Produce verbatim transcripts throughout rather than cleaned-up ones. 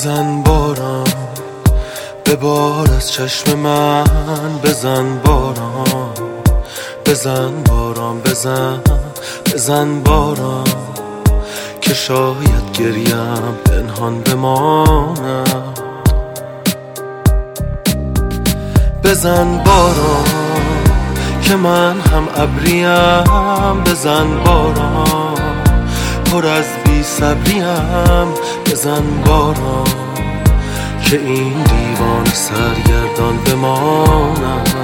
بزن باران به بار از چشم من، بزن باران بزن باران بزن بزن باران که شاید گریم پنهان بماند. بزن باران که من هم ابریم، بزن باران پر از بی صبریم، بزن باران که این دیوان سرگردان بماند.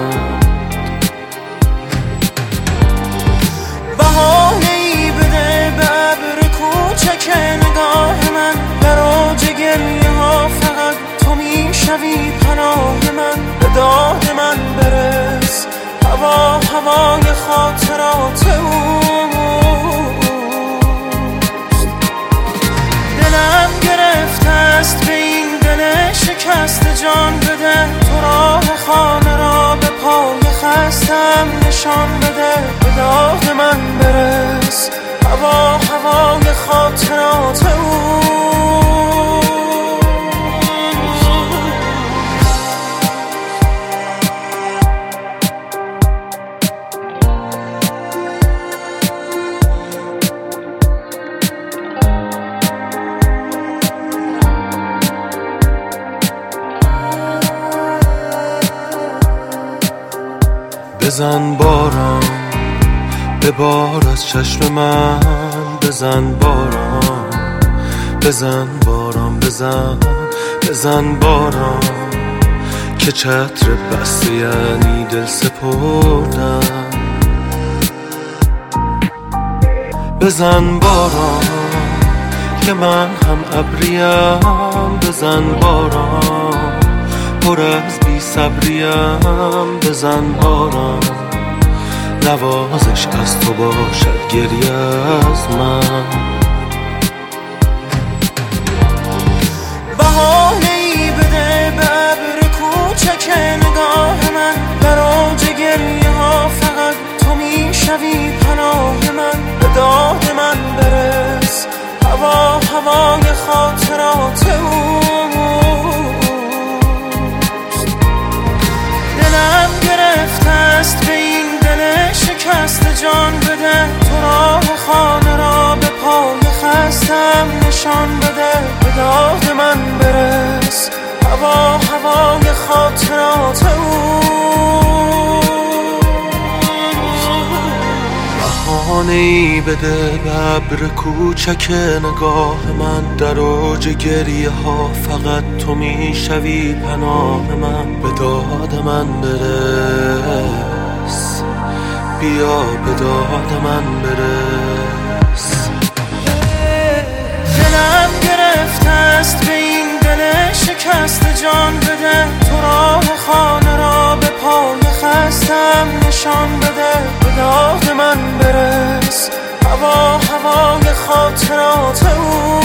بهانه‌ای بده به ابر کوچک نگاه من، در اوج گریه ها فقط تو میشوی پناه من. به داد من برس هوا هوای خاطرات اوست. دلم گرفته است به این دل شکست، جان بده تو راه خانه را به پای خستم نشان بده. به داد من برس هوا هوای خاطرات اوست. بزن باران به بار از چشم من، بزن باران بزن باران بزن بزن باران که چتر بسته یعنی دل سپردن. بزن باران که من هم ابریم، بزن باران پر از بی صبریم، بزن باران نوازش از تو باشد گریه از من. بهانه‌ای بده به ابر کوچک نگاه من، در اوج گریه ها فقط تو میشوی پناه من. به داد من برس هوا هوای خاطرات اوست. دلم گرفته است به این دل شکست، جان بده تو راه خانه را به پای خستم نشان بده. به داد من برس هوا هوای خاطرات اوست. بهانه‌ای بده به ابر کوچک نگاه من، در اوج گریه ها فقط تو میشوی پناه من. به داد من برس بیا به داد من برس. دلم گرفته است به این دل شکست، جان بده تو راه خانه را به پای خستم نشان بده. به داد من برس هوا هوای خاطرات او